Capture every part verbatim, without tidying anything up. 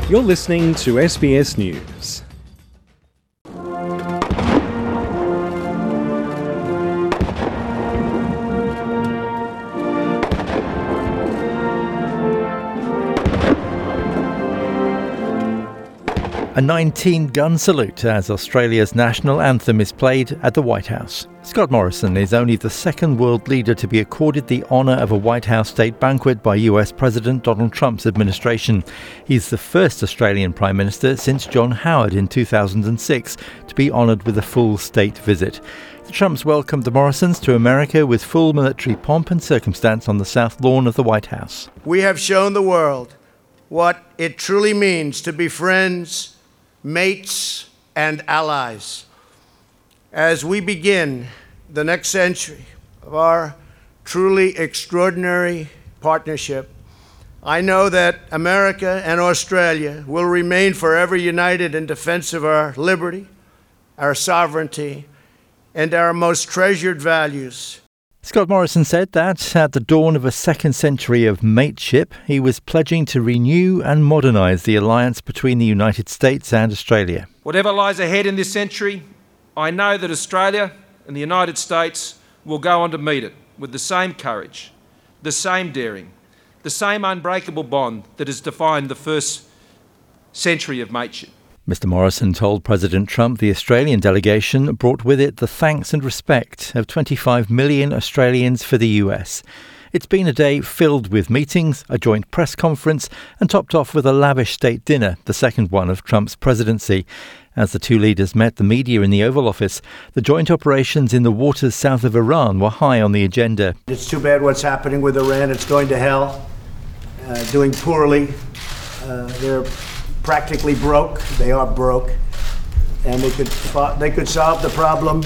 You're listening to S B S News. A nineteen-gun salute as Australia's national anthem is played at the White House. Scott Morrison is only the second world leader to be accorded the honour of a White House state banquet by U S President Donald Trump's administration. He's the first Australian Prime Minister since John Howard in two thousand six to be honoured with a full state visit. The Trumps welcomed the Morrisons to America with full military pomp and circumstance on the south lawn of the White House. We have shown the world what it truly means to be friends, mates, and allies. As we begin the next century of our truly extraordinary partnership, I know that America and Australia will remain forever united in defense of our liberty, our sovereignty, and our most treasured values. Scott Morrison said that at the dawn of a second century of mateship, he was pledging to renew and modernise the alliance between the United States and Australia. Whatever lies ahead in this century, I know that Australia and the United States will go on to meet it with the same courage, the same daring, the same unbreakable bond that has defined the first century of mateship. Mister Morrison told President Trump the Australian delegation brought with it the thanks and respect of twenty-five million Australians for the U S. It's been a day filled with meetings, a joint press conference, and topped off with a lavish state dinner, the second one of Trump's presidency. As the two leaders met the media in the Oval Office, the joint operations in the waters south of Iran were high on the agenda. It's too bad what's happening with Iran. It's going to hell, uh, doing poorly. Uh, they're practically broke. They are broke, and they could they could solve the problem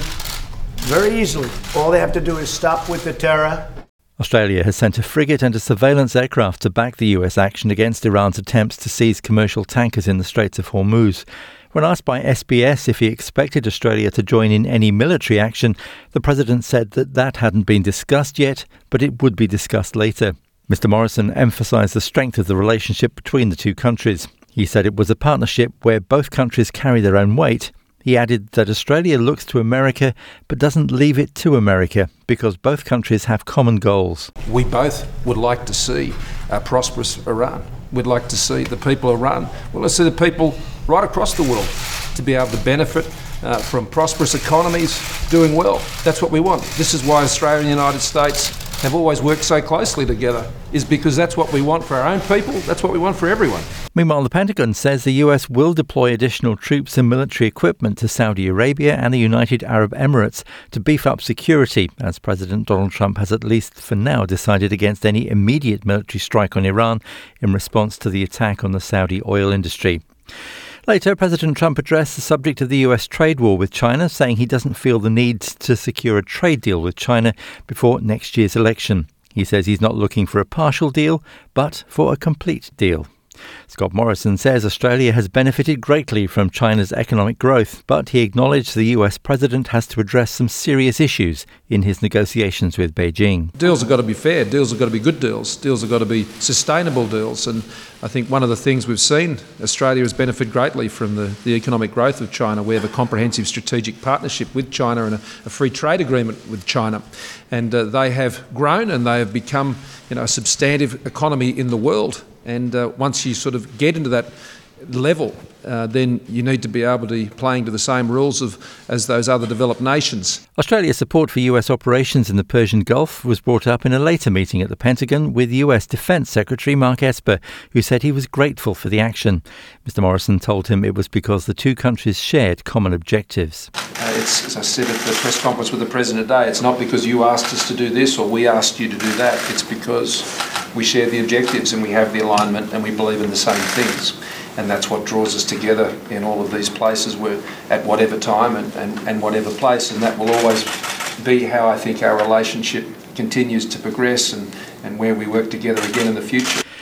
very easily. All they have to do is stop with the terror. Australia has sent a frigate and a surveillance aircraft to back the U S action against Iran's attempts to seize commercial tankers in the Straits of Hormuz. When asked by S B S if he expected Australia to join in any military action, the president said that that hadn't been discussed yet, but it would be discussed later. Mister Morrison emphasised the strength of the relationship between the two countries. He said it was a partnership where both countries carry their own weight. He added that Australia looks to America but doesn't leave it to America because both countries have common goals. We both would like to see a prosperous Iran. We'd like to see the people of Iran, well, let's see the people right across the world to be able to benefit uh, from prosperous economies doing well. That's what we want. This is why Australia and the United States have always worked so closely together, is because that's what we want for our own people, that's what we want for everyone. Meanwhile, the Pentagon says the U S will deploy additional troops and military equipment to Saudi Arabia and the United Arab Emirates to beef up security, as President Donald Trump has at least for now decided against any immediate military strike on Iran in response to the attack on the Saudi oil industry. Later, President Trump addressed the subject of the U S trade war with China, saying he doesn't feel the need to secure a trade deal with China before next year's election. He says he's not looking for a partial deal, but for a complete deal. Scott Morrison says Australia has benefited greatly from China's economic growth, but he acknowledged the U S president has to address some serious issues in his negotiations with Beijing. Deals have got to be fair, deals have got to be good deals, deals have got to be sustainable deals, and I think one of the things we've seen, Australia has benefited greatly from the, the economic growth of China. We have a comprehensive strategic partnership with China and a, a free trade agreement with China, and uh, they have grown and they have become, you know, a substantive economy in the world. And uh, once you sort of get into that level, uh, then you need to be able to be playing to the same rules of as those other developed nations. Australia's support for U S operations in the Persian Gulf was brought up in a later meeting at the Pentagon with U S Defence Secretary Mark Esper, who said he was grateful for the action. Mister Morrison told him it was because the two countries shared common objectives. Uh, it's, as I said at the press conference with the President today, it's not because you asked us to do this or we asked you to do that. It's because we share the objectives and we have the alignment and we believe in the same things. And that's what draws us together in all of these places where, at whatever time and, and, and whatever place. And that will always be how I think our relationship continues to progress and, and where we work together again in the future.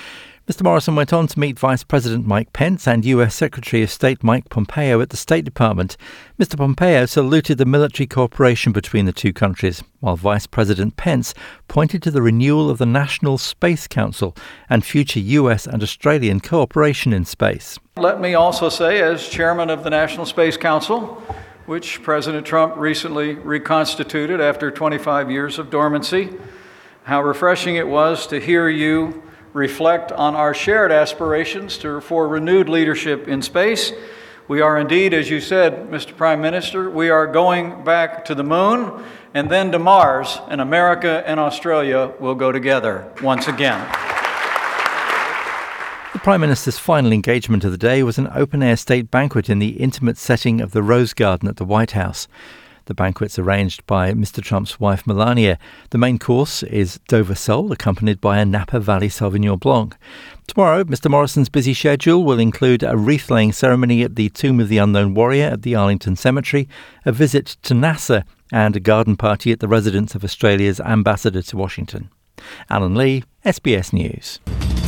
Mister Morrison went on to meet Vice President Mike Pence and U S Secretary of State Mike Pompeo at the State Department. Mister Pompeo saluted the military cooperation between the two countries, while Vice President Pence pointed to the renewal of the National Space Council and future U S and Australian cooperation in space. Let me also say, as chairman of the National Space Council, which President Trump recently reconstituted after twenty-five years of dormancy, how refreshing it was to hear you reflect on our shared aspirations to, for renewed leadership in space. We are indeed, as you said, Mister Prime Minister, we are going back to the moon and then to Mars, and America and Australia will go together once again. The Prime Minister's final engagement of the day was an open-air state banquet in the intimate setting of the Rose Garden at the White House. The banquet's arranged by Mister Trump's wife Melania. The main course is Dover sole, accompanied by a Napa Valley Sauvignon Blanc. Tomorrow, Mister Morrison's busy schedule will include a wreath-laying ceremony at the Tomb of the Unknown Warrior at the Arlington Cemetery, a visit to NASA, and a garden party at the residence of Australia's ambassador to Washington. Alan Lee, S B S News.